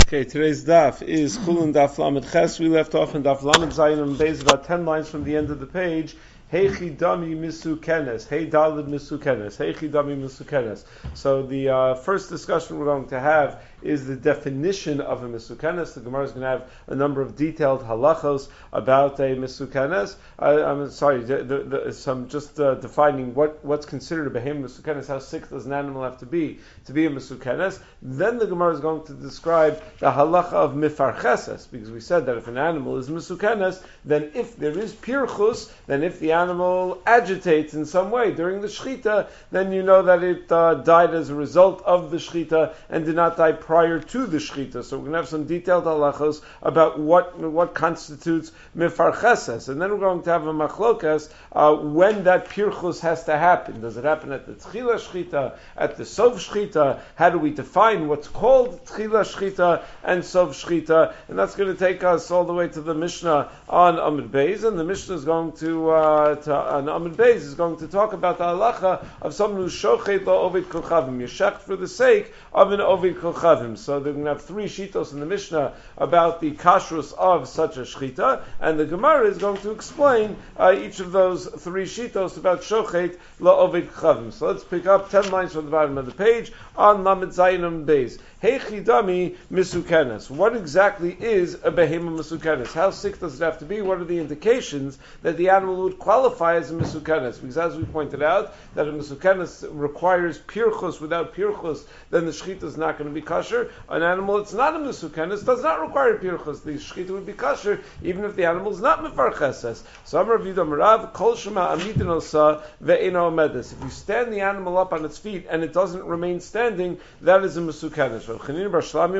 Okay, today's daf is Chulun Daf Lamed Ches. We left off in Daf Lamed Zayin and Beis, about 10 lines from the end of the page. Heichi Dami Misu Kenes. Hey Dalid Misu Kenes. Heichi Dami Misu Kenes. So the first discussion we're going to have is the definition of a Misu Kenes. The Gemara is going to have a number of detailed halachos about a Misu Kenes. I'm sorry, some just defining what's considered a behem Misu Kenes. How sick does an animal have to be a Misu Kenes? Then the Gemara is going to describe the halacha of mifarcheses, because we said that if an animal is Misu Kenes, then if there is pirchus, then if the animal agitates in some way during the shechita, then you know that it died as a result of the shechita and did not die prior to the shechita. So we're going to have some detailed halachos about what constitutes mifarcheses, and then we're going to have a machlokas when that pirchus has to happen. Does it happen at the tchila shechita, at the sof shechita? How do we define what's called tchila shechita and sof shechita? And that's going to take us all the way to the Mishnah on Amud Beis, and the Mishnah is going to on Amud Beis is going to talk about the halacha of someone who's shochet lo ovid kochavim, yeshech for the sake of an ovid kochavim. So they're going to have three shitos in the Mishnah about the kashrus of such a shechita, and the Gemara is going to explain each of those three shitos about shochet lo ovid kochavim. So let's pick up 10 lines from the bottom of the page on Lamed Zayin Amud Beis. Heichi Dami Misu Kenes. What exactly is a behema Misu Kenes? How sick does it have to be? What are the indications that the animal would qualify as a Misu Kenes? Because as we pointed out, that a Misu Kenes requires pirchus. Without pirchus, then the shechita is not going to be kosher. An animal that's not a Misu Kenes does not require pirchus. The shechita would be kosher even if the animal is not mefarcheses. So Amar Rav Yudah Marav Kol Shema Amidin Osa Ve'eno Omedes. If you stand the animal up on its feet and it doesn't remain standing, that is a Misu Kenes. Even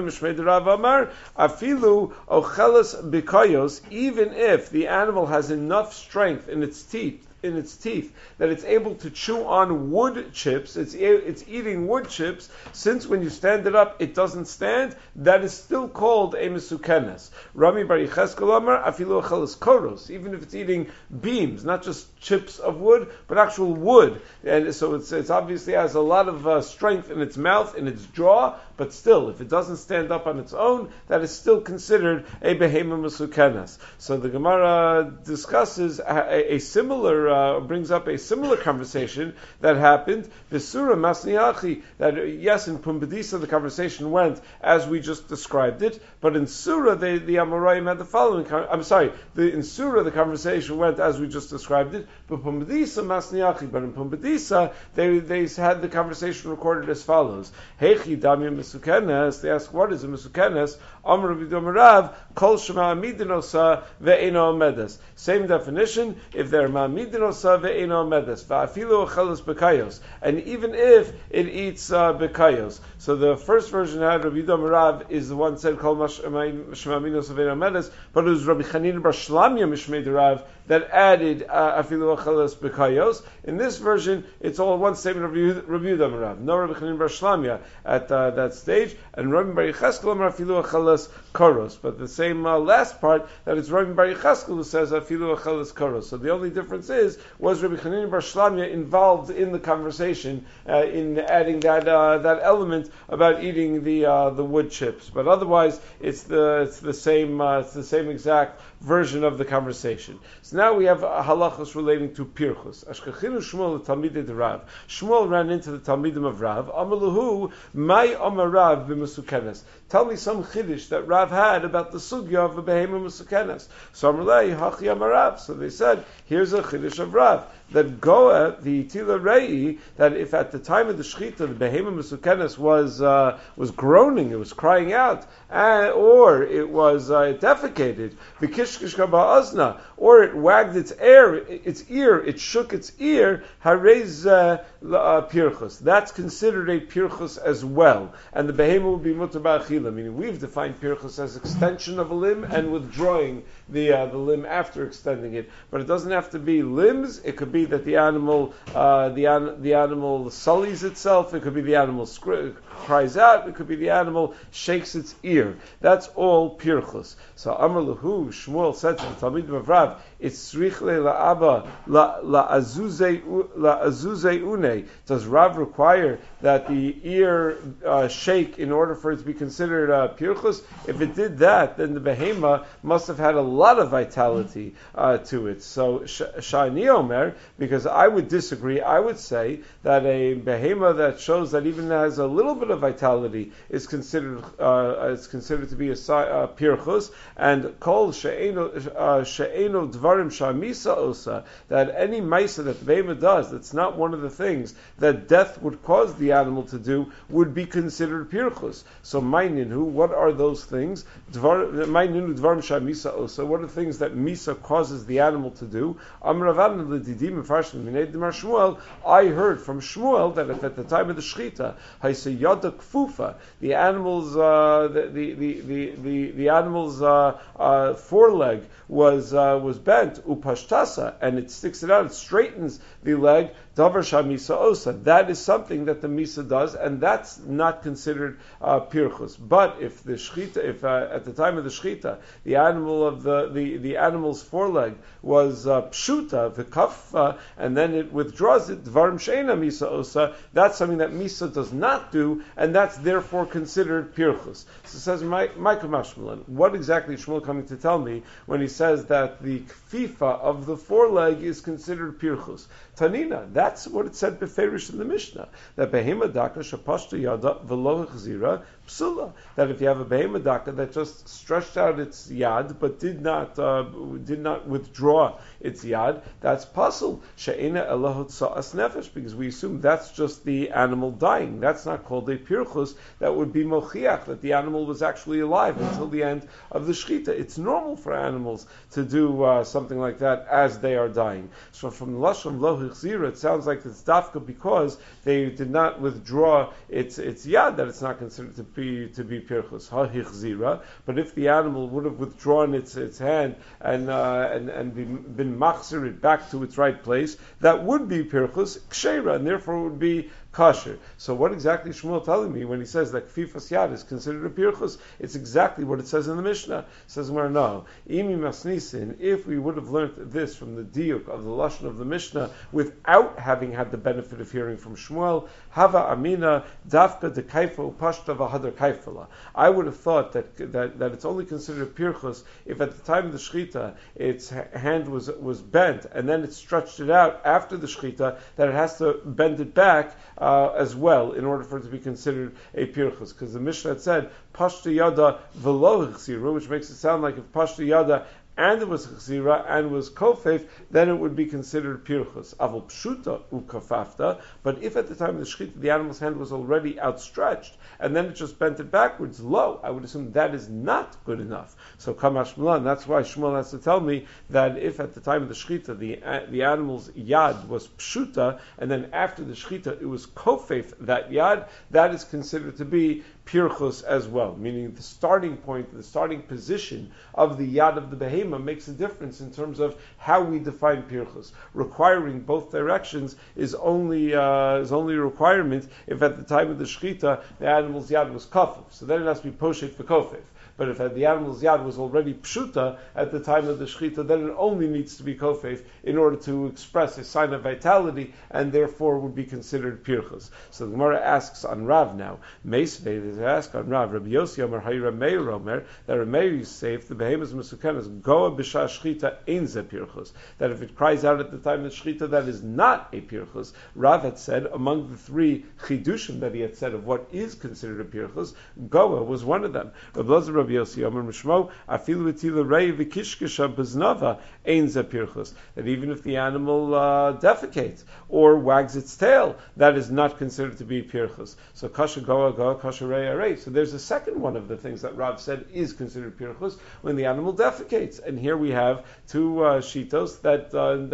if the animal has enough strength in its teeth that it's able to chew on wood chips, it's eating wood chips, since when you stand it up it doesn't stand, that is still called a Misu Kenes. Rami Bar Yecheskel Amar afilu acheles koros, even if it's eating beams, not just chips of wood, but actual wood, and so it's obviously has a lot of strength in its mouth, in its jaw, but still, if it doesn't stand up on its own, that is still considered a behema Misu Kenes. So the Gemara discusses brings up a similar conversation that happened Visura Masniachi, that yes, in Pumbedisa the conversation went as we just described it, but in Surah the Amoraim had the following. In Surah the conversation went as we just described it, but Pumbedisa Masniachi. But in Pumbedisa they had the conversation recorded as follows: Heichi Damya Misu Kenes. They ask, what is a Misu Kenes? Amar Rav Yudah Marav Kol Shema Amidinosa Ve'eno Medes. Same definition. If they're Ma'amidinosa Ve'eno Medes, Va'afilu Acheles Bekayos, and even if it eats Bekayos. So the first version had Rav Yudah Marav is the one said Kol Shema Amidinosa Ve'eno Medes, but it was Rabbi Chanina Bar Shlamya Mishmei Derav that added Afilu Acheles Bekayos. In this version, it's all one statement of Rav Yudah Marav. No Rabbi Chanina Bar Shlamya at that stage, and Rabbi Bar Yecheskel Amar Afilu Acheles Koros. But the same last part, that it's Rabbi Bar Yecheskel who says Afilu Acheles Koros. So the only difference was Rabbi Chanina Bar Shlamya involved in the conversation in adding that element about eating the wood chips. But otherwise, it's the same exact version of the conversation. So now we have halachos relating to pirchus. Ashkechinu Shmuel Talmidei de Rav. Shmuel ran into the Talmidim of Rav. Amaluhu Mai Amar Rav b'Misu Kenes. Tell me some chiddush that Rav had about the sugya of a behema Misu Kenes. So Amalei Hachi Amar Rav. So they said, here's a chiddush of Rav, that Goa, the Tila Rei, that if at the time of the Shechita the behema Misu Kenes was groaning, it was crying out, or it was defecated, Vikishkishka Ba'azna, or it wagged its ear, it shook its ear, Harez Pirchus. That's considered a Pirchus as well. And the behema would be Mutar Ba'achila, meaning we've defined Pirchus as extension of a limb and withdrawing the limb after extending it. But it doesn't have to be limbs, it could be be that the animal sullies itself. It could be the animal cries out. It could be the animal shakes its ear. That's all pirchus. So Amar Lahu, Shmuel said to the Talmidim of Rav, it's srichle la'aba la'azuzei une. Does Rav require that the ear shake in order for it to be considered pirchus? If it did that, then the behema must have had a lot of vitality to it. So Shani Omer, because I would disagree, I would say that a behema that shows that even has a little bit of vitality is considered to be a pirchus, and kol she'eno dvarim shamisa osa, that any maisa that the behema does that's not one of the things that death would cause the animal to do would be considered pirchus. So maininu, what are those things? Maininu dvarim shamisa osa, what are the things that misa causes the animal to do? I heard from Shmuel that if at the time of the shechita, yada kfufa, the animal's the animal's foreleg was bent upashtasa, and it sticks it out, it straightens the leg. Davar shamisa osa. That is something that the misa does, and that's not considered pirchus. But if the shechita, at the time of the shechita, the animal of the animal's foreleg was pshuta, the kaffa, and then it withdraws it, dvarim sheina misa osa, that's something that misa does not do, and that's therefore considered pirchus. So it says, Michael Mashmalan, what exactly is Shmuel coming to tell me when he says that the kfifa of the foreleg is considered pirchus? Tanina, that's what it said beferish in the Mishnah, that behema daka shapashta yada v'lo hechzira psula, that if you have a behema daka that just stretched out its yad but did not withdraw its yad, that's pasul she'ena elahot sa'as nefesh, because we assume that's just the animal dying. That's not called a pirchus. That would be mochiach that the animal was actually alive until the end of the shechita. It's normal for animals to do something like that as they are dying. So from the lashon lo hechzira, it sounds like it's dafka because they did not withdraw its yad, that it's not considered to be pirchus. Ha hechzira, but if the animal would have withdrawn its hand and been machzir it back to its right place, that would be pirchus kshera, and therefore it would be kosher. So what exactly is Shmuel telling me when he says that kfifas yad is considered a pirchus? It's exactly what it says in the Mishnah. It says, where no, imi masnisin, if we would have learned this from the diuk of the lashon of the Mishnah without having had the benefit of hearing from Shmuel, hava amina dafka de kaifa upashta v'hadar kaifala. I would have thought that it's only considered a pirchus if at the time of the shechita its hand was bent and then it stretched it out after the shechita, that it has to bend it back as well in order for it to be considered a pirchus, because the Mishnah had said pashta yada v'lo hechzira, which makes it sound like if pashta yada and it was chzira and was kofef, then it would be considered pirchus. Avol pshuta ukafafta, but if at the time of the shechita the animal's hand was already outstretched and then it just bent it backwards, low, I would assume that is not good enough. So kamash Shmuel, that's why Shmuel has to tell me that if at the time of the shechita the animal's yad was pshuta and then after the shechita it was kofef, that yad, that is considered to be pirchus as well, meaning the starting point, the starting position of the yad of the behema makes a difference in terms of how we define pirchus. Requiring both directions is only a requirement if at the time of the shechita the animal's yad was kafuf. So then it has to be poshet for kofef. But if the animal's yad was already pshuta at the time of the shechita, then it only needs to be kofef in order to express a sign of vitality, and therefore would be considered pirchus. So the Gemara asks on Rav now. Meisvei, they ask on Rav. Rabbi Yossi Omer Hayra Meir Omer, that Rabbi Meir say if the behemoth is mesukenes goa b'shah shechita ein ze pirchus, that if it cries out at the time of the shechita, that is not a pirchus. Rav had said among the three chidushim that he had said of what is considered a pirchus, goa was one of them. Rabbi Yossi Omer Mishmo afilu etila rei v'kishkisha b'znava ein ze pirchus, that even if the animal defecates or wags its tail, that is not considered to be pirchus. So kasha goa kasha rei. So there's a second one of the things that Rav said is considered pirchus when the animal defecates, and here we have two shitos that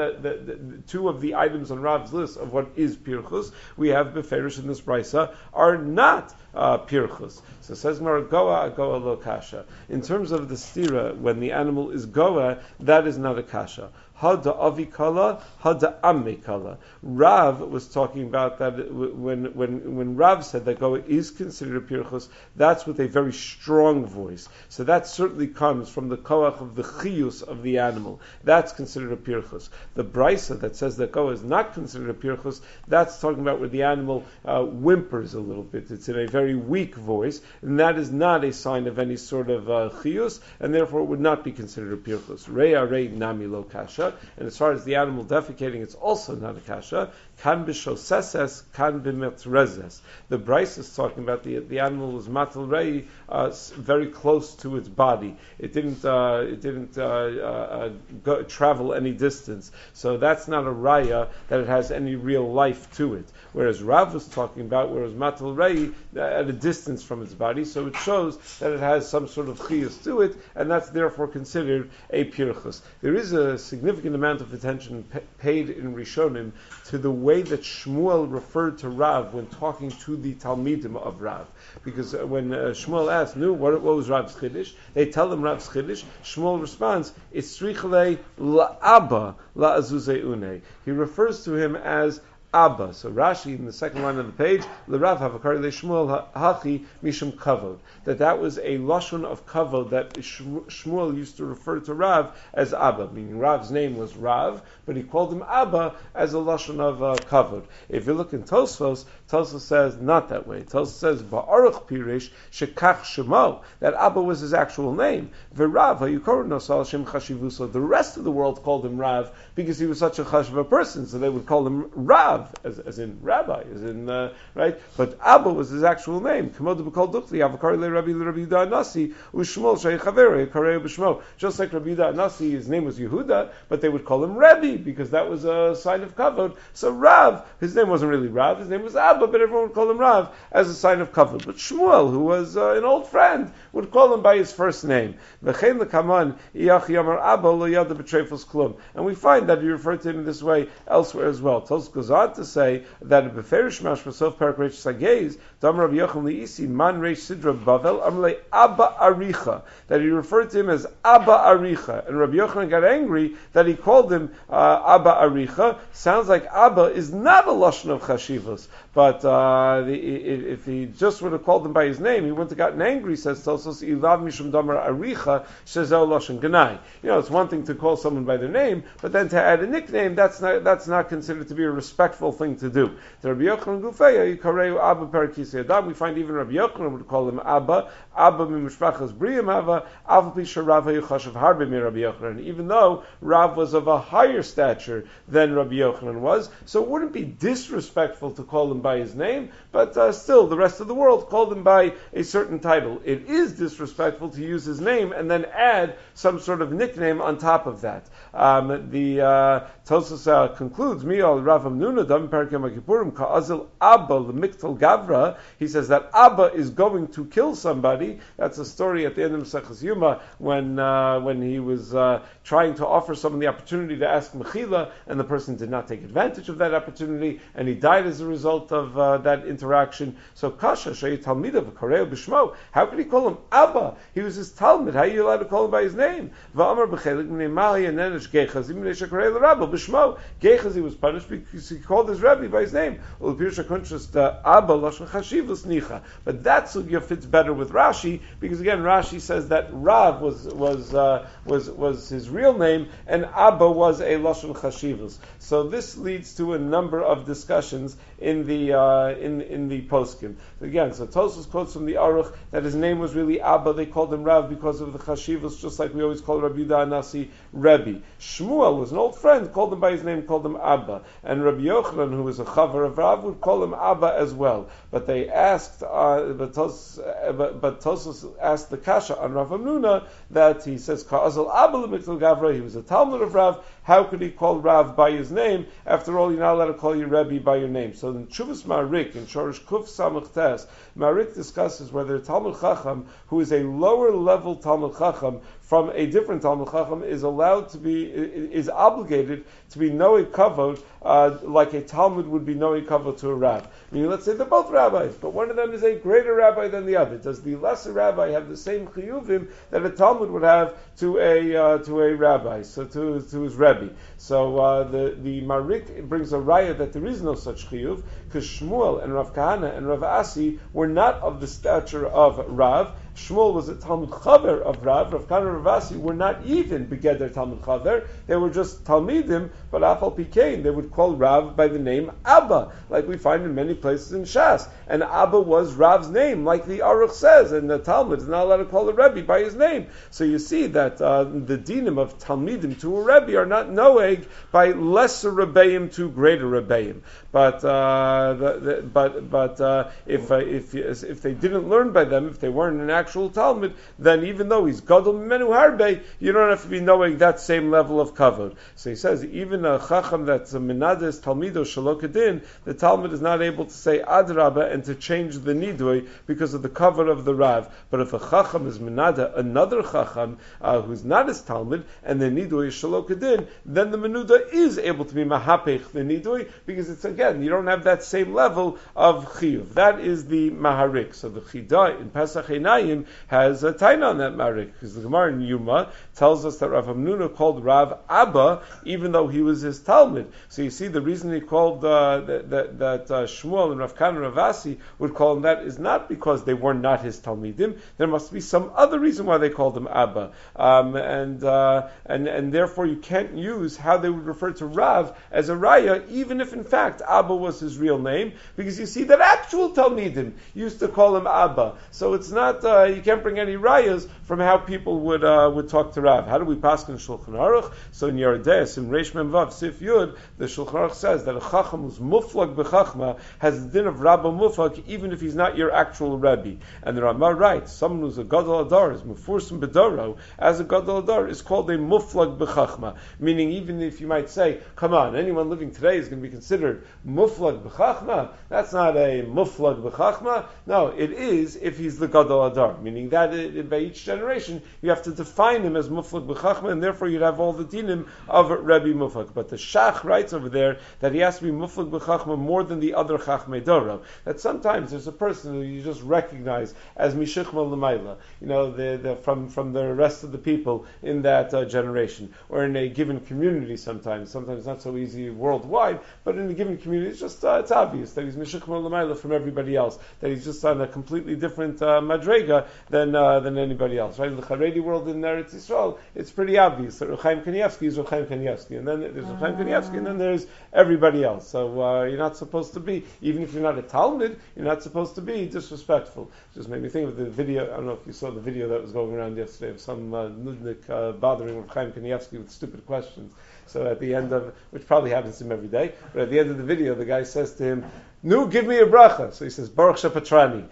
two of the items on Rav's list of what is pirchus we have beferish in this brisa are not pirchus. So says Mara goa lo kasha. In terms of the stira, when the animal is goa, that is not a kasha. Hada avikala, hada ammekala. Rav was talking about that when Rav said that Goa is considered a pirchus, that's with a very strong voice. So that certainly comes from the koach of the chiyus of the animal. That's considered a pirchus. The brisa that says that Goa is not considered a pirchus, that's talking about where the animal whimpers a little bit. It's in a very weak voice, and that is not a sign of any sort of chiyus, and therefore it would not be considered a pirchus. Rei nami lo kasha, and as far as the animal defecating, it's also not a kasha. Kan b'shoseses, kan b'metrezes. The Bryce is talking about the animal was matal rei, very close to its body. It didn't travel any distance. So that's not a raya that it has any real life to it. Whereas Rav was talking about where it was matal rei at a distance from its body, so it shows that it has some sort of chiyus to it, and that's therefore considered a pirchus. There is a significant amount of attention paid in Rishonim to the way that Shmuel referred to Rav when talking to the Talmidim of Rav. Because when Shmuel asked, what was Rav's chiddush? They tell him Rav's chiddush. Shmuel responds, "It's tzrichle la'aba la'azuzei une." He refers to him as Abba. So Rashi in the second line of the page, L'Rav Havakari LeShmuel Hachi Mishum Kavod. That was a lashon of kavod that Shmuel used to refer to Rav as Abba, meaning Rav's name was Rav, but he called him Abba as a lashon of kavod. If you look in Tosfos, Tosfos says not that way. Tosfos says Ba'aruch Pirish Shekach Shemo, that Abba was his actual name. V'Rav Hayukor Nosal Shem Chashivuso. The rest of the world called him Rav because he was such a chashiv person, so they would call him Rav. As in rabbi, as in right, but Abba was his actual name. Just like Rabbi Yehuda Anasi, his name was Yehuda, but they would call him Rebbe because that was a sign of kavod. So Rav, his name wasn't really Rav, his name was Abba, but everyone would call him Rav as a sign of kavod. But Shmuel, who was an old friend, would call him by his first name. And we find that he referred to him in this way elsewhere as well. Tos goes on to say that beferish mashmasof parak reish sagez dam Rabbi Yochanan liisi man reish sidra bavel amle Abba Aricha, that he referred to him as Abba Aricha, and Rabbi Yochanan got angry that he called him Abba Aricha. Sounds like Abba is not a lashon of chashivos, but if he just would have called him by his name, he wouldn't have gotten angry. Says Tosos ilav mishum damar Aricha shezel lashon ganai. It's one thing to call someone by their name, but then to add a nickname, that's not considered to be a respectful thing to do. The Rabbi Yochanan Gufeya Yikareu Abba Parakisei Adam. We find even Rabbi Yochanan would call him Abba Mimishpachas Briyam Ava Pisha Rav Hayuchashav Harbe Mi Rabbi Yochanan. Even though Rav was of a higher stature than Rabbi Yochanan was, so it wouldn't be disrespectful to call him by his name, but still the rest of the world called him by a certain title. It is disrespectful to use his name and then add some sort of nickname on top of that. The Tosos concludes, Mi'al Rav Amnuna Dam Parakim Akipurim Ka'azil Abba L'Miktal Gavra. He says that Abba is going to kill somebody. That's a story at the end of Maseches Yuma when he was trying to offer someone the opportunity to ask Mechila, and the person did not take advantage of that opportunity, and he died as a result of that interaction. So Kasha Shei Talmida V'Kareu B'Shmo. How could he call him Abba? He was his Talmud. How are you allowed to call him by his name? V'Amar B'Chelik M'nei Mali and Nenesh Gechaz M'nei Shekarei L'Rabba B'Shmo. Gechaz, he was punished because he called his Rebbe by his name. But that sugya fits better with Rashi, because again Rashi says that Rav was his real name and Abba was a lashon chashivus. So this leads to a number of discussions in the poskim. Again, so Tosfos quotes from the Aruch that his name was really Abba. They called him Rav because of the chashivus, just like we always call Rabbi Yehuda Anasi Rebbe. Shmuel was an old friend, called him by his name, called him Abba, and Rabbi Yochanan, who was a chaver of Rav, would call him Abba as well. But they asked, but Tosfos asked the kasha on Rav Amnuna that he says Ka'azal Abba L'Miktal Gavra. He was a Talmud of Rav. How could he call Rav by his name? After all, you're not allowed to call your Rebbe by your name. So in Chuvas Marik, in Shorish Kuf Samach Tes, Marik discusses whether a Talmud Chacham, who is a lower level Talmud Chacham from a different Talmud Chacham, is allowed to be, is obligated to be Noe Kavod, like like a Talmud would be knowing kavod to a Rav. Meaning, let's say they're both rabbis, but one of them is a greater rabbi than the other. Does the lesser rabbi have the same chiyuvim that a Talmud would have to a rabbi, so to his rebbe? So the Marik brings a raya that there is no such chiyuv, because Shmuel and Rav Kahana and Rav Asi were not of the stature of Rav. Shmuel was a Talmud Chaver of Rav. Rav Kahana and Rav Asi were not even Begeder Talmud Chaver. They were just Talmidim, but Afal Pikein, they would call Rav by the name Abba, like we find in many places in Shas. And Abba was Rav's name, like the Aruch says, and the Talmud is not allowed to call a Rebbe by his name. So you see that the dinim of Talmidim to a Rebbe are not noeg by lesser Rebbeim to greater Rebbeim. But if they didn't learn by them, if they weren't an actual Talmud, then even though he's Gadol Mimenu Harbe, you don't have to be knowing that same level of kavod. So he says, even a Chacham that's a Menades Talmido Shalokadin, the Talmud is not able to say Adraba and to change the Nidui because of the kavod of the Rav. But if a Chacham is Menada, another Chacham who's not his Talmud, and the Nidui is Shalokadin, then the Menuda is able to be Mahapech the Nidui, because it's again, you don't have that same level of Chiyuv. That is the Maharik. So the Chida in Pesach Einayim has a taina on that Maharik, because the Gemara in Yuma tells us that Rav Hamnuna called Rav Abba, even though he was his Talmud. So you see, the reason he called that Shmuel and Rav Kahana and Rav Asi would call him that is not because they were not his Talmidim. There must be some other reason why they called him Abba, and therefore you can't use how they would refer to Rav as a raya, even if in fact Abba was his real name, because you see that actual Talmidim used to call him Abba. So it's not you can't bring any rayas from how people would talk to Rav. How do we pass in Shulchan Aruch? So in Yeredeis, in Reish Mem Vav Sif Yud, the Shulchan Aruch says that a Chacham who's muflag b'chachma has the din of Rabba Muflag, even if he's not your actual Rebbe. And the Ramah writes, someone who's a Gadol Adar, is Mufursim Bedoro, as a Gadol Adar, is called a muflag b'chachma. Meaning, even if you might say, come on, anyone living today is going to be considered muflag b'chachma, that's not a muflag b'chachma. No, it is if he's the Gadol Adar. Meaning that by each generation, you have to define him as muflag b'chachma, and therefore you'd have all the dinim of Rebbe Muflag. But the Shach writes over there that he has to be muflag b'chachma more than the other Chachmei Doro. That sometimes there's a person who you just recognize as Mishichma L'mayla, from the rest of the people in that generation, or in a given community sometimes not so easy worldwide, but in a given community, it's just it's obvious that he's Mishichma L'mayla from everybody else, that he's just on a completely different madrega than anybody else. Right? In the Haredi world in Eretz Yisrael, it's pretty obvious that Rechaim Kanievsky is Rechaim Kanievsky, and then there's Rechaim Kanievsky, and then there's everybody else. So you're not supposed to be, even if you're not a Talmud, you're not supposed to be disrespectful. It just made me think of the video. I don't know if you saw the video that was going around yesterday of some nudnik bothering Rechaim Kanievsky with stupid questions. So at the end of, which probably happens to him every day, but at the end of the video, the guy says to him, "Nu, give me a bracha." So he says, "Baruch Shepatrani."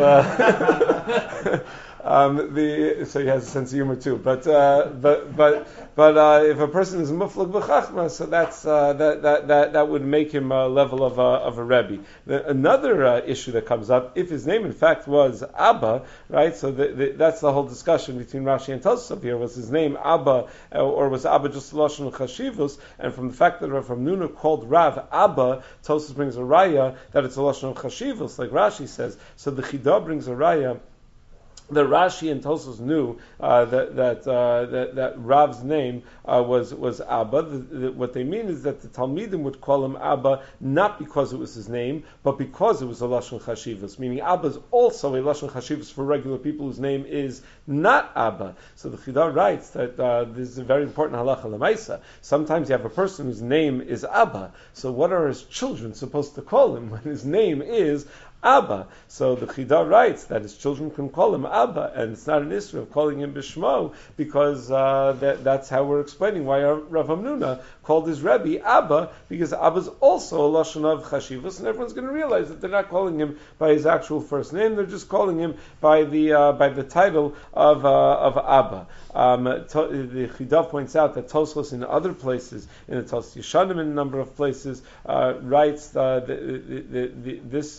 So so he has a sense of humor too. But if a person is muflag b'chachma, so that would make him a level of a rebbe. Another issue that comes up, if his name in fact was Abba, right? So that's the whole discussion between Rashi and Tosafos here. Was his name Abba, or was Abba just lashon chashivus? And from the fact that Rav Hamnuna called Rav Abba, Tosafos brings a raya that it's a lashon chashivus, like Rashi says. So the Chida brings a raya that Rashi and Tosafos knew that Rav's name was Abba. What they mean is that the Talmidim would call him Abba not because it was his name, but because it was a lashon chashivus. Meaning Abba is also a lashon chashivus for regular people whose name is not Abba. So the Chida writes that this is a very important halacha l'maisa. Sometimes you have a person whose name is Abba. So what are his children supposed to call him when his name is Abba? So the Chida writes that his children can call him Abba, and it's not an issue of calling him Bishmo, because that's how we're explaining why Rav Hamnuna called his Rebbe Abba, because Abba is also a lashon of chashivus, and everyone's going to realize that they're not calling him by his actual first name; they're just calling him by the title of Abba. The Chida points out that Tosfos in other places, in the Tos Yeshanim in a number of places, writes this answer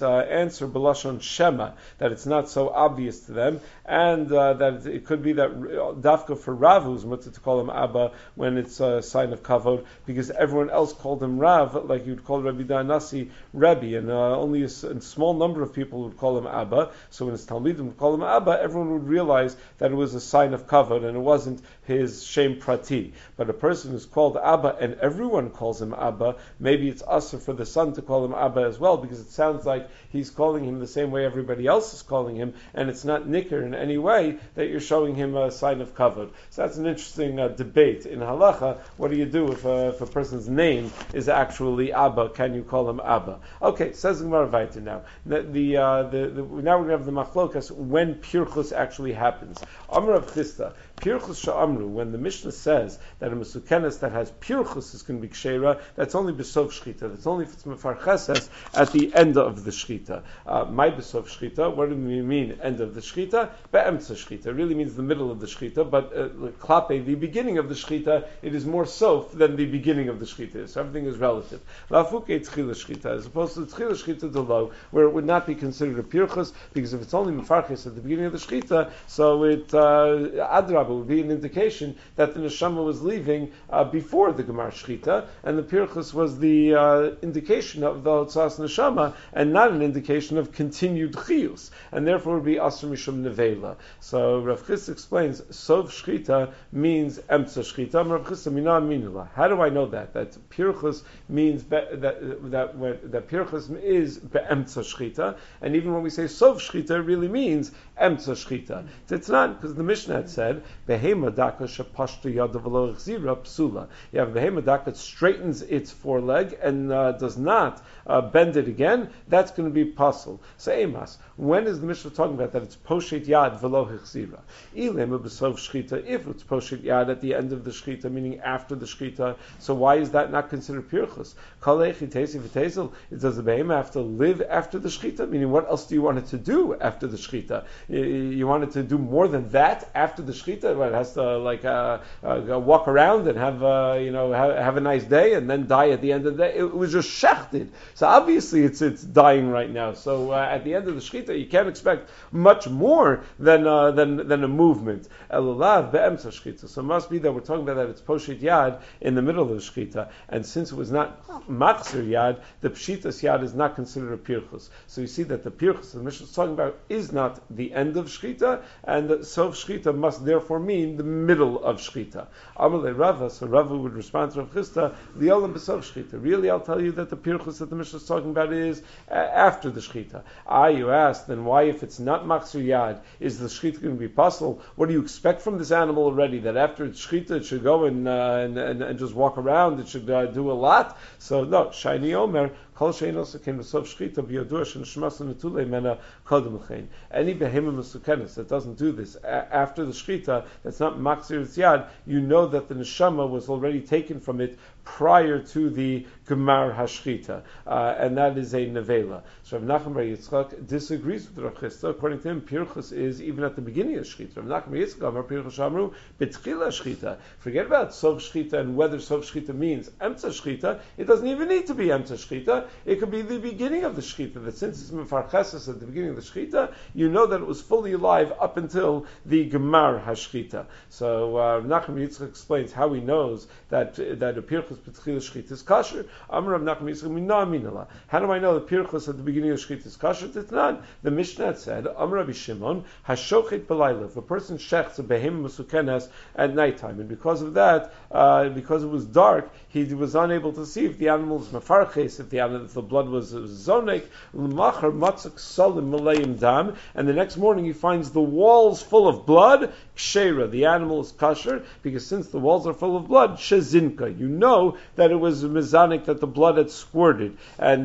answer b'lashon shema, that it's not so obvious to them, and that it could be that dafka for Rav who's mutter to call him Abba when it's a sign of kavod, because everyone else called him Rav, like you'd call Rabbi Danasi Rebbe, and only a small number of people would call him Abba. So when his Talmidim would call him Abba, everyone would realize that it was a sign of kavod and it wasn't his shem prati. But a person who's called Abba and everyone calls him Abba, maybe it's usher for the son to call him Abba as well, because it sounds like he's calling him the same way everybody else is calling him, and it's not nicker in any way that you're showing him a sign of kavod. So that's an interesting debate in halacha. What do you do if a person's name is actually Abba? Can you call him Abba? Okay, says Gemara Vayter now. Now we're going to have the machlokas when pirchus actually happens. Amar of Chisda, pirchus sha'amru, when the Mishnah says that a mesukenes that has pirchus is going to be kshera, that's only besov shchita. That's only if it's mefarcheses at the end of the shchita. My besov shchita, what do we mean end of the shchita? Be'emtza shchita. It really means the middle of the shchita, but klape, the beginning of the shchita, it is more sof than the beginning of the shchita. So everything is relative. Lafuke tchila shchita, as opposed to tchila shchita delo, where it would not be considered a pirchus, because if it's only mefarches at the beginning of the shchita, so it adrab would be an indication that the neshama was leaving before the gemar shchita, and the pirchus was the indication of the hotzas neshama, and not an indication of continued chiyus, and therefore it would be asr mishum nevela. So Rav Chisda explains sov shchita means emtza shchita. Rav Chisda mina minula. How do I know that? That pirchus means that pirchus is be'emtza shchita, and even when we say sov shchita, it really means emtza shchita. It's not, because the Mishnah had said behema daka shapashta yadav v'lo chzira psula. You have behema daka that straightens its foreleg and does not bend it again. That's going to be pasul. So emas, when is the Mishnah talking about that it's poshet yad v'lo chzira? Ilema b'sov shchita. If it's poshet yad at the end of the shchita, meaning after the shchita, so why is that not considered pirchus? Does the behema have to live after the shchita? Meaning, what else do you want it to do after the shchita? You want it to do more than that after the shchita? Well, it has to walk around and have a nice day and then die at the end of the day. It was just shechted. So obviously it's dying right now. So at the end of the shchita, you can't expect much more than a movement. Elulav be'emtza shchita. So it must be that we're talking about that it's poshet yad in the middle of the shchita, and since it was not machzir yad, the pshitas yad is not considered a pirchus. So you see that the pirchus the Mishnah is talking about is not the end of shchita, and the sof shchita must therefore mean the middle of shchita. Amalei Rava, so Rava would respond to Rav Chisda, liolam b'sof shchita. Really, I'll tell you that the pirchus that the Mishnah is talking about is after the shchita. You asked, then why, if it's not machzir yad, is the shchita going to be possible? What do you expect from this animal already? That after it's shchita, it should go and just walk around, it should do a lot? So no, Shaini Omer, Kol Shein also came to Sof Shchita B'Yodua Shenishmas Netulei Mena Kodem L'chein. Any behema mesukenes that doesn't do this after the Shchita, that's not Maksir Yad, you know that the neshama was already taken from it prior to the Gemar Hashchita, and that is a nevela. So Rav Nachman Bar Yitzchak disagrees with Rav Chisda. According to him, pirchus is even at the beginning of Shchita. Rav Nachman Bar Yitzchak Amar pirchus amru betchila Shchita. Forget about Sov Shchita and whether Sov Shchita means Emtza Shchita. It doesn't even need to be Emtza Shchita. It could be the beginning of the Shchita. That since it's Mefarcheses at the beginning of the Shchita, you know that it was fully alive up until the Gemar Hashchita. So Rav Nachman Bar Yitzchak explains how he knows that a pirchus betchila Shchita is kosher. Amar Rav Nachman Bar Yitzchak mina minala. How do I know the pirchus at the beginning of Shchita is kosher? It's not. The Mishnah said, Amar Rabbi Shimon, hashochet b'layla. If a person shechts a behema mesukenes at nighttime, and because of that, because it was dark, he was unable to see if the animal was mefarches, if the blood was zonek, l'machar matzak salim malayim dam, and the next morning he finds the walls full of blood, kshera, the animal is kosher, because since the walls are full of blood, shezinka, you know that it was mizanik, that the blood had squirted, and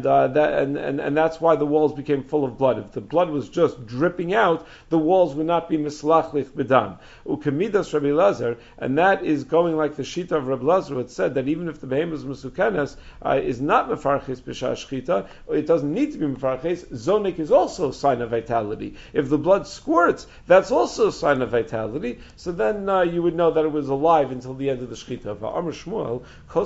that's why the walls became full of blood. If the blood was just dripping out, the walls would not be mislachlich b'dam. Ukemidas Rabbi Lazar, and that is going like the shita of Rabbi Lazar, who had said that even if the behemoth mesukenes is not mefarchis b'shas shashchita, it doesn't need to be mefarches. Zonik is also a sign of vitality. If the blood squirts, that's also a sign of vitality. So then you would know that it was alive until the end of the shchita. Shmuel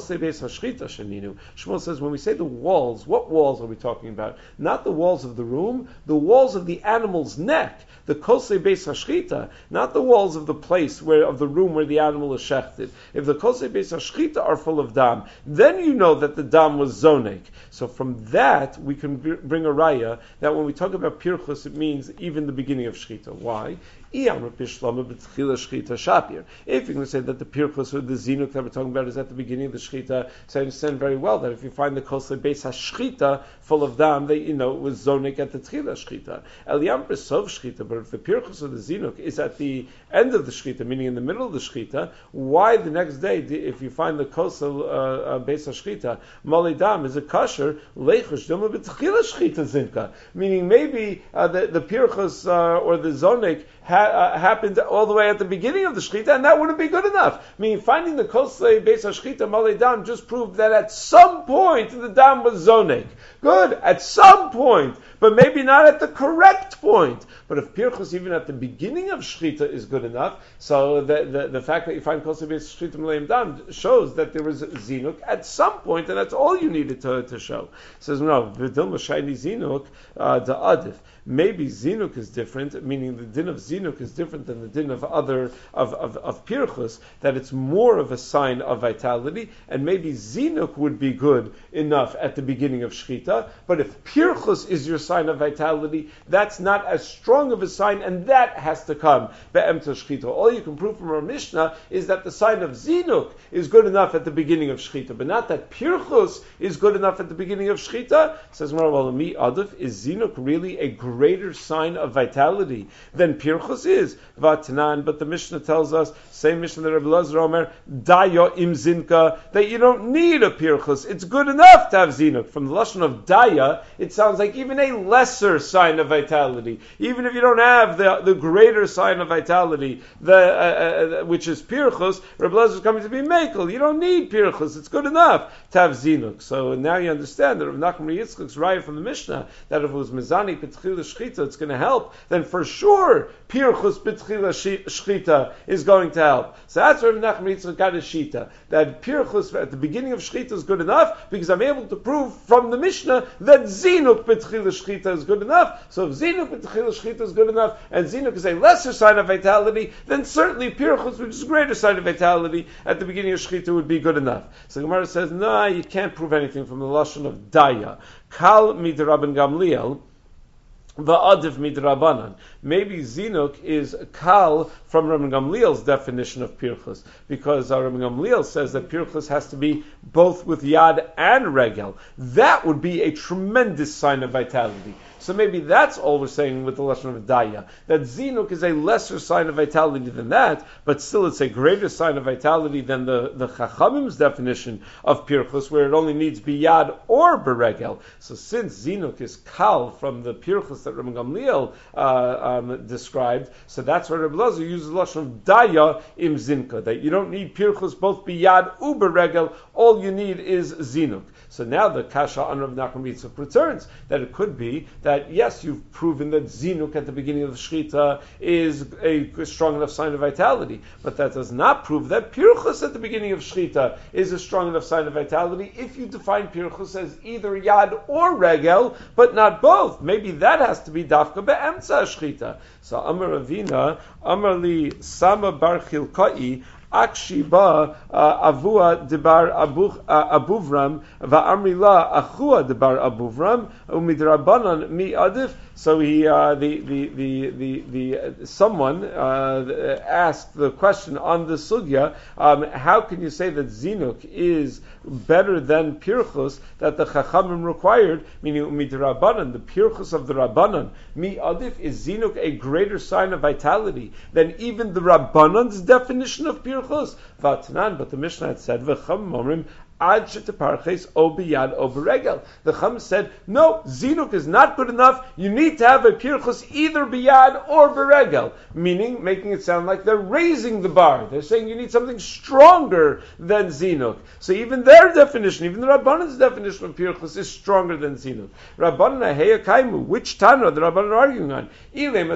says when we say the walls, what walls are we talking about? Not the walls of the room, the walls of the animal's neck, the kosei beis hashchita, not the walls of the place of the room where the animal is shechted. If the kosei beis hashchita are full of dam, then you know that the dam was zonik. So from that we can bring a raya that when we talk about pirchus, it means even the beginning of shchita. Why? If you're going to say that the pirchus or the zinuk that we're talking about is at the beginning of the shchita, so I understand very well that if you find the kosei beis hashchita full of dam, that it was zonik at the tchila shchita. Eliyam besov shchita, but if the pirchus or the zinuk is at the end of the shchita, meaning in the middle of the shchita, why the next day, if you find the kosei beis hashchita, mali dam is a kasher leichush dama b'tchila shchita zinka, meaning maybe the pirchus or the zonik happened all the way at the beginning of the shchita, and that wouldn't be good enough. Meaning, finding the kosei beis hashchita malei dam just proved that at some point the dam was zonik. Good, at some point, but maybe not at the correct point. But if pirchus even at the beginning of shchita is good enough, so the fact that you find kosei beis hashchita malei dam shows that there was zinuk at some point, and that's all you needed to show. It says no, v'dil mashayni zinuk the adif. Maybe zinuk is different, meaning the din of zinuk is different than the din of pirchus, that it's more of a sign of vitality, and maybe zinuk would be good enough at the beginning of shchita, but if pirchus is your sign of vitality, that's not as strong of a sign, and that has to come be'emta shchita. All you can prove from our Mishnah is that the sign of zinuk is good enough at the beginning of shchita, but not that pirchus is good enough at the beginning of shchita. Says well, mi adif, is zinuk really a greater sign of vitality than pirchus is? Vatnan, but the Mishnah tells us, same Mishnah that Rabbi Elazar Omer, daya im zinka, that you don't need a pirchus. It's good enough to have zinuk. From the lashon of daya, it sounds like even a lesser sign of vitality. Even if you don't have the greater sign of vitality, which is pirchus, Rabbi Elazar is coming to be mekel. You don't need pirchus. It's good enough to have zinuk. So now you understand that Rav Nachman Yitzchak's raya from the Mishnah, that if it was mezani b'tchila shchita, it's going to help, then for sure pirchus b'tchila shchita is going to help. So that's where Rav Nachman Yitzchak got his shita, that pirchus at the beginning of shchita is good enough, because I'm able to prove from the Mishnah that zinuk b'tchila shchita is good enough. So if zinuk b'tchila shchita is good enough, and zinuk is a lesser sign of vitality, then certainly pirchus, which is a greater sign of vitality, at the beginning of shchita would be good enough. So Gemara says, no, you can't prove anything from the lashon of daya. Kal midrabban Gamliel, va'adiv midrabanan. Maybe zinuk is kal from Rabbi Gamliel's definition of pirchus, because Rabbi Gamliel says that pirchus has to be both with yad and regel. That would be a tremendous sign of vitality. So maybe that's all we're saying with the lashon of daya, that zinuk is a lesser sign of vitality than that, but still it's a greater sign of vitality than the Chachamim's definition of pirchus, where it only needs biyad or beregel. So since zinuk is kal from the pirchus that Rabbi Gamliel described, so that's why Rabbi Elazar uses the lashon of daya im zinka, that you don't need pirchus both biyad or beregel, all you need is zinuk. So now the kasha on Rav Nachman Yitzchak returns, that it could be that yes, you've proven that zinuk at the beginning of the shchita is a strong enough sign of vitality, but that does not prove that pirchus at the beginning of shchita is a strong enough sign of vitality if you define pirchus as either yad or regel, but not both. Maybe that has to be dafka be'emtza shchita. So Amar Ravina, Amar li Sama bar Chilkai, Akshiba avua debar abuvram va'amri la achua debar abuvram umidrabanan mi adif. So he someone asked the question on the sugya, how can you say that zinuk is better than pirchus that the chachamim required, meaning umidrabanan, the pirchus of the rabbanan, mi adif, is zinuk a greater sign of vitality than even the rabbanan's definition of pirchus? Vatnan, but the Mishnah had said v'cham momrim Ad sheteparches o biyad o beregel. The Chum said, no, zinuk is not good enough. You need to have a pirchus either biyad or beregel, meaning making it sound like they're raising the bar. They're saying you need something stronger than zinuk. So even their definition, even the Rabbanan's definition of pirchus is stronger than zinuk. Rabbanan heya kaimu. Which Tana the Rabbanan are arguing on? If they're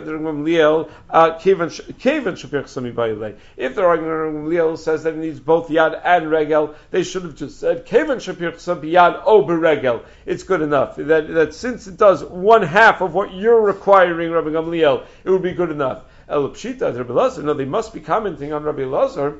arguing on Gamliel says that it needs both yad and regel, they should have just said kevan shapirchsa biyad o beregel. It's good enough. That since it does one half of what you're requiring, Rabbi Gamliel, it would be good enough. El Pshita, Rabbi Elazar, no, they must be commenting on Rabbi Elazar,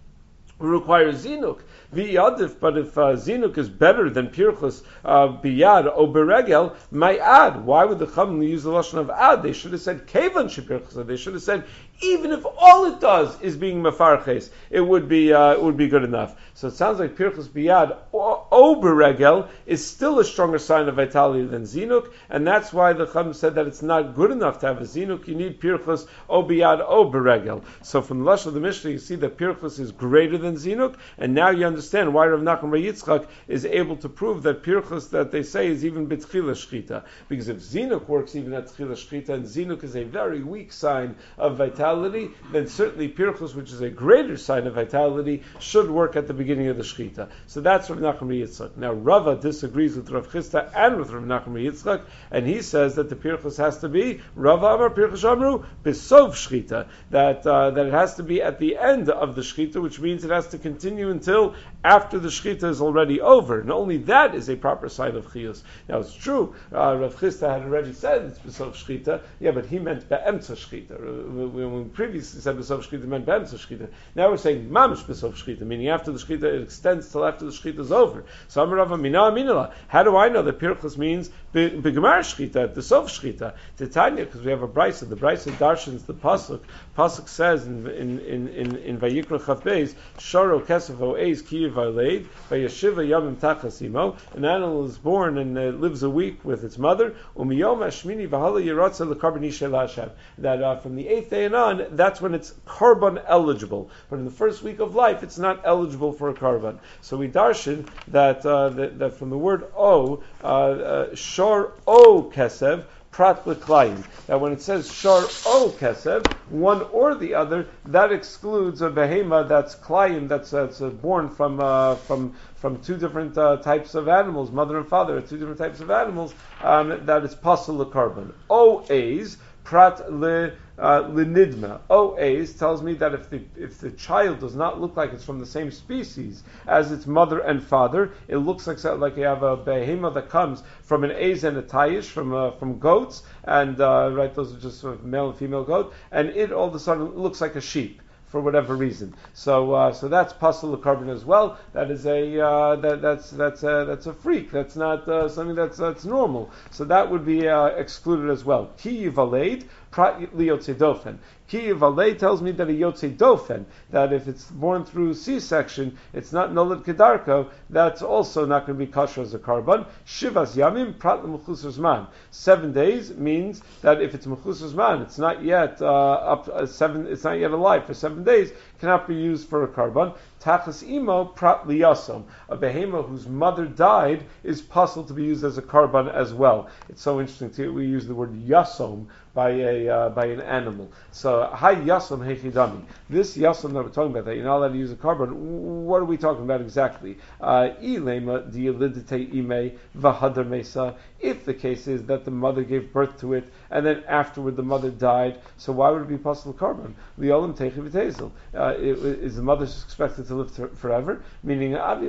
who requires zinuk. V'yadif, but if zinuk is better than pirchus biyad o beregel, my ad. Why would the Chum use the lashon of ad? They should have said kevan shepirchus. They should have said even if all it does is being mefarches, it would be good enough. So it sounds like pirchus biyad o beregel is still a stronger sign of vitality than zinuk, and that's why the Chum said that it's not good enough to have a zinuk. You need pirchus o biyad o beregel. So from the lashon of the Mishnah, you see that pirchus is greater than zinuk, and now you understand why Rav Nachman Bar Yitzchak is able to prove that pirchus that they say is even b'tchila shchita, because if zinuk works even at tchila shchita, and zinuk is a very weak sign of vitality, then certainly pirchus, which is a greater sign of vitality, should work at the beginning of the shchita. So that's Rav Nachman Bar Yitzchak. Now Rava disagrees with Rav Chisda and with Rav Nachman Bar Yitzchak, and he says that the pirchus has to be Rava Amar pirchus Amru b'sov shchita, that it has to be at the end of the shchita, which means it has to continue until after the shchita is already over, and only that is a proper sign of chiyus. Now it's true, Rav Chisda had already said it's b'sov shchita, yeah, but he meant be'emtza shchita. When we previously said b'sov shchita, it meant be'emtza shchita. Now we're saying mamish b'sov shchita, meaning after the shchita, it extends till after the shchita is over. So Amar Rava mina aminala. How do I know that pirchus means b'gemar shchita, at the sov shchita? Titania, because we have a brisa. The brisa darshans the pasuk. Pasuk says in Vayikra Chav Beis, Shoro Kesef O'ez Ki Valeid, Vayeshiva Yamim Tachasimo. An animal is born and lives a week with its mother. Umiyom Ashmini V'Hala Yeratza L'Karbani Shel Hashem. That from the 8th day and on, that's when it's karban eligible. But in the first week of life, it's not eligible for a karban. So we darshan that from the word O, Shor O Kesef, Prat l'klayim. That when it says shar o kesev, one or the other, that excludes a behema that's klayim, that's born from two different types of animals, mother and father, two different types of animals, that is pasul l'karban. O a's, prat Linidma. O-A's tells me that if the child does not look like it's from the same species as its mother and father, it looks like you have a behema that comes from an A's and a Tayish, from goats, and right, those are just sort of male and female goat, and it all of a sudden looks like a sheep for whatever reason. So that's pasul carbon as well. That is that's a freak. That's not something that's normal. So that would be excluded as well. Ki yivaleid prat liyotze dofen. Ki Yivalei tells me that a Yotze Dofen, that if it's born through C-section, it's not Nolad Kedarko, that's also not going to be kosher as a karban. Shivas Yamim, Prat L'Mechusar Zman. 7 days means that if it's Mechusar Zman, it's not yet it's not yet alive for 7 days, cannot be used for a karban. Tachas Imo, Prat Liyasom. A behema whose mother died is possible to be used as a karban as well. It's so interesting too. We use the word yasom by an animal. So hi yasom hechidami. This yasom that we're talking about, that you're not allowed to use a karban, what are we talking about exactly? Ilema dielidite ime v'hadar mesa. If the case is that the mother gave birth to it and then afterward the mother died, so why would it be possible karban? Liolam techi v'tezel. Is the mother expected to live forever? Meaning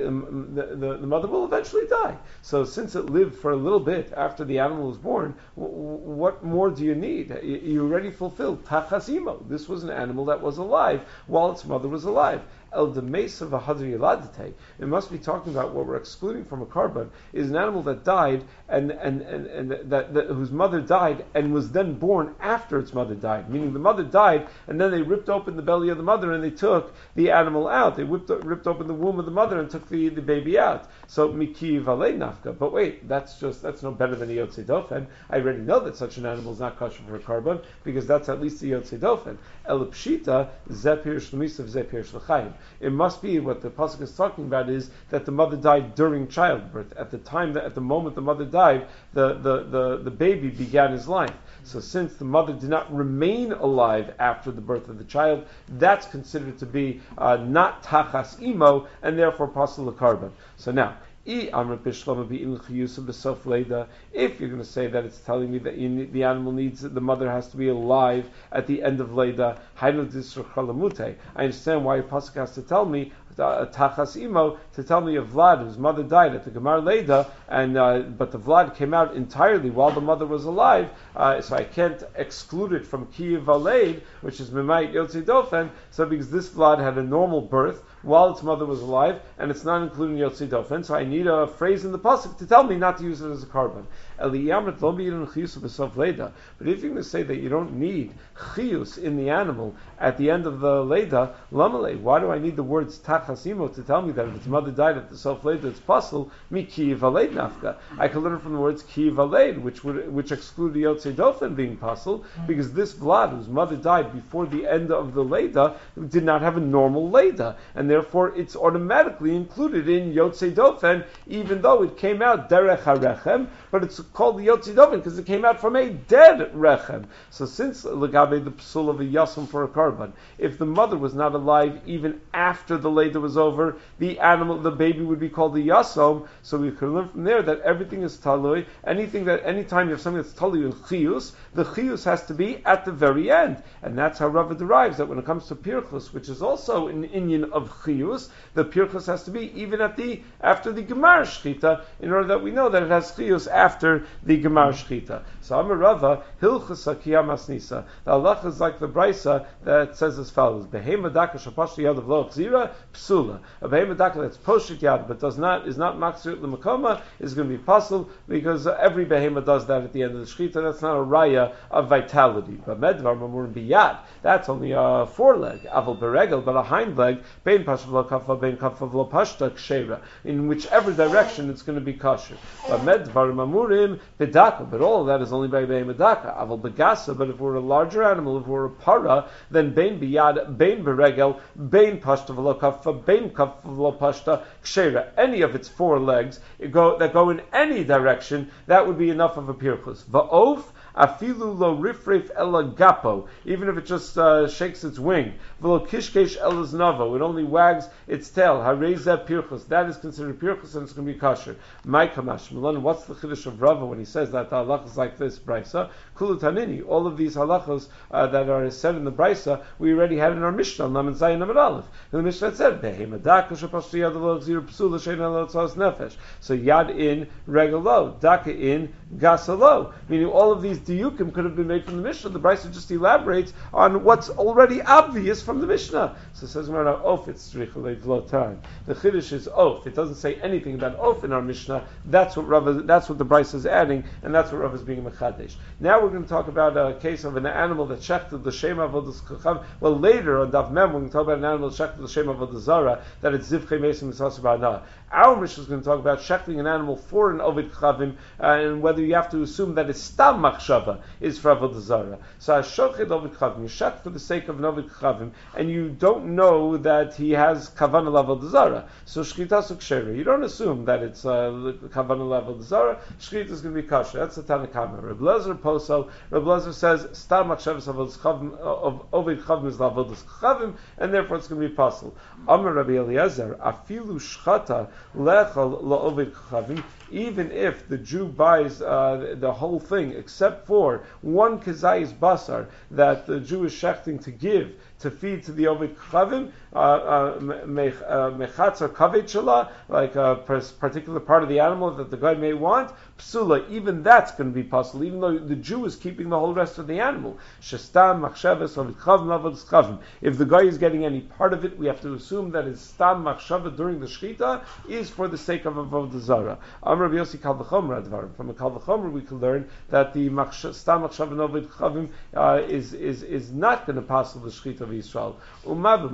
the mother will eventually die. So since it lived for a little bit after the animal was born, what more do you need? You already fulfilled tachasimo. This was an animal that was alive while its mother was alive. El demesa v'hadri yiladite. It must be talking about what we're excluding from a karban is an animal that died and that whose mother died and was then born after its mother died. Meaning the mother died and then they ripped open the belly of the mother and they took the animal out. They ripped open the womb of the mother and took the baby out. So miki valei nafka. But wait, that's no better than a yotze dofen. I already know that such an animal is not kosher for a karban because that's at least a yotze dofen. El pshita zepir shlemis of zepir shlechayim. It must be what the pasuk is talking about is that the mother died during childbirth. At the moment the mother died, the baby began his life. So since the mother did not remain alive after the birth of the child, that's considered to be not tachas imo, and therefore pasul karban. So now, if you're going to say that it's telling me that the animal needs, the mother has to be alive at the end of Leda, I understand why a pasuk has to tell me tachas imo, to tell me of Vlad whose mother died at the Gemar Leda, and but the Vlad came out entirely while the mother was alive, so I can't exclude it from Ki Valed, which is Mimayit Yotzei Dofen. So because this Vlad had a normal birth while its mother was alive, and it's not including Yotzei Dofen, so I need a phrase in the pasuk to tell me not to use it as a carbon. But if you're going to say that you don't need chiyus in the animal at the end of the leda, lamale, why do I need the words tachasimo to tell me that if its mother died at the sof leda, it's pasul mi ki valed nafka? I can learn from the words ki valed, which exclude the yotzei dofen being pasul, because this Vlad, whose mother died before the end of the leda, did not have a normal leda, and therefore it's automatically included in yotzei dofen, even though it came out derech harechem, but it's called the Yotzei Dofen because it came out from a dead rechem. So since legabe the psul of a yasum for a karban, if the mother was not alive even after the leda was over, the baby would be called the yasum. So we can learn from there that everything is talui. Anytime you have something that's talui in chiyus, the chiyus has to be at the very end, and that's how Rava derives that when it comes to pirchus, which is also an inyan of chiyus, the pirchus has to be even after the gemar shchita, in order that we know that it has chiyus after the gemar shchita. So Amar Rava hilchasa kiyamas nisa. The halacha is like the brisa that says as follows: Behema daka shapashti yad of lo chzira psula. A behema daka that's poshit yad but is not maksir l'makoma is going to be pasul because every behema does that at the end of the shchita. That's not a raya of vitality. But medvar mamur biyad, that's only a foreleg. Aval beregel, but a hind leg. Bein pashav lo kafa, bein kafa lo pashta kshera. In whichever direction it's going to be kosher. But medvar mamurim bedaka, but all of that is only by behemedaka. Aval begasa, but if we're a larger animal, if we're a para, then bein biyad, bein beregel, bein pashta v'lo kafa, bein kafa v'lo pashta kshera. Any of its four legs that go in any direction, that would be enough of a pirchus. Va'of afilu lo rifrif ela gapo, even if it just shakes its wing. V'lo kishkesh elas navo, it only wags its tail. Hareza pirchus, that is considered pirchus and it's going to be kosher. My kamash milan, what's the chiddush of Rava when he says that the halachas is like this brisa? Kulu tanini, all of these halachas that are said in the brisa, we already had in our Mishnah, Laman Zayin Amar Aleph. And the Mishnah said, Behema daka shapashti yad lo zir psula shein lo tzas nefesh. So yad in regalo, daka in gasalo. Meaning all of these diyukim could have been made from the Mishnah. The brisa just elaborates on what's already obvious from the Mishnah. So it says, Of, it's tzricha le'vlo time. The chiddush is of. It doesn't say anything about of in our Mishnah. That's what the brisa is adding, and that's what Rava is being mechadesh. Now we're going to talk about a case of an animal that shechted the shema avodas chacham. Well, later on Daf Mem, we're going to talk about an animal that shechted the shema avodas zara, that it's zivchei mesim mitzvah ba'ana. Our Mishnah is going to talk about shechting an animal for an ovid chavim, and whether you have to assume that it's stam machshava is for avodah zara. So shochet ovid chavim, you shech for the sake of an ovid chavim, and you don't know that he has kavanah avodah zara. So shchita sukshera, you don't assume that it's kavanah avodah zara. Shchita is going to be kosher. That's the Tanakama. Reb Lezer posel. Reb Lezer says stam machshavas avodas chavim of ovid chavim is lavodas chavim, and therefore it's going to be possible. Amar Rabbi Eliezer afilu shchata lechal la'ovid chavim. Even if the Jew buys the whole thing except for one kezayis basar that the Jew is shechting to give to feed to the ovid chavim, mechatzar kavet shala, like a particular part of the animal that the guy may want, psula, even that's going to be possible, even though the Jew is keeping the whole rest of the animal. Shestam machshavas ovid chavim avodas chavim. If the guy is getting any part of it, we have to assume that his stam machshava during the shechita is for the sake of avodah zara. From a Kal V'chomer we can learn that the stam machshava ovid chavim is not going to pass the shechita of Yisrael.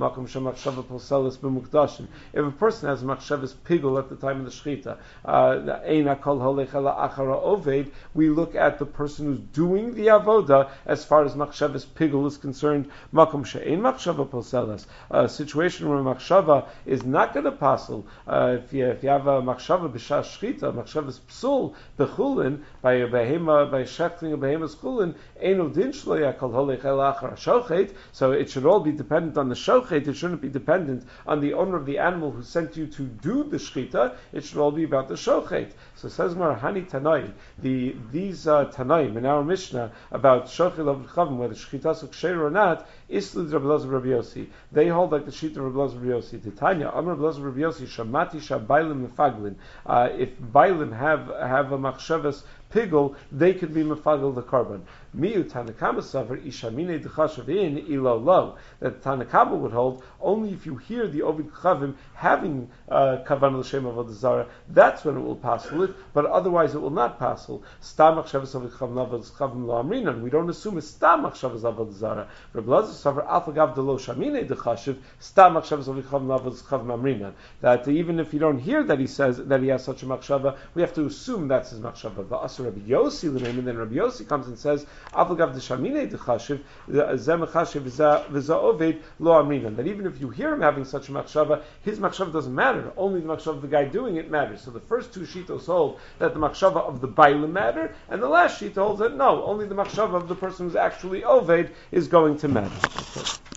machshava poselis b'mukdashim. If a person has machshavas pigul at the time of the shechita, eina kol holech ela achara oved, we look at the person who's doing the avoda as far as machshavas pigul is concerned. Makom she'ein machshava poselis, a situation where machshava is not going to passel. If you have a machshava b'shas shechita, machshavas psul bechulin by shechting a behemoth's chulin, einu din shlo yakol holech ela achara shochet. So it should all be dependent on the shochet. It shouldn't be dependent on the owner of the animal who sent you to do the shechita. It should all be about the shochet. So says Mar Hani Tanaim, these Tanaim in our Mishnah about shochet of chavim, whether shechita is ksher or not, Islud Rabbi Elazar Rabbi Yossi. They hold like the sheet of Rabbi Elazar Rabbi Yossi. Titania, Amar Rabbi Elazar Rabbi Yossi, Shamati Shabaylim Mefaglin. If Bailim have a machshavas pigul, they could be mefagel the korban. Miu Tanakama Savar Ishamine Dechashavin Ilo Lo. That Tanakama would hold only if you hear the Ovid Chavim having Kavan L'Shem Avodah Zarah, that's when it will passel it, but otherwise it will not passel. Stam Machshavas Ovid Chavim Lo Amrinan. We don't assume it's Stam Machshavas Avodah Zarah. Rabbi Elazar Savar Alpha Gav Delo Shamine Dechashav Stam Machshavas Ovid Chavim Amrinan. That even if you don't hear that he says that he has such a machshava, we have to assume that's his machshava. Rabbi Yossi l'meim, and then Rabbi Yossi comes and says, "Avagav d'shamine d'chashiv zeh mechashiv v'za lo amrinan." That even if you hear him having such a machshava, his machshava doesn't matter. Only the machshava of the guy doing it matters. So the first two shitos hold that the machshava of the bailim matter, and the last shita holds that no, only the machshava of the person who's actually oved is going to matter. Okay.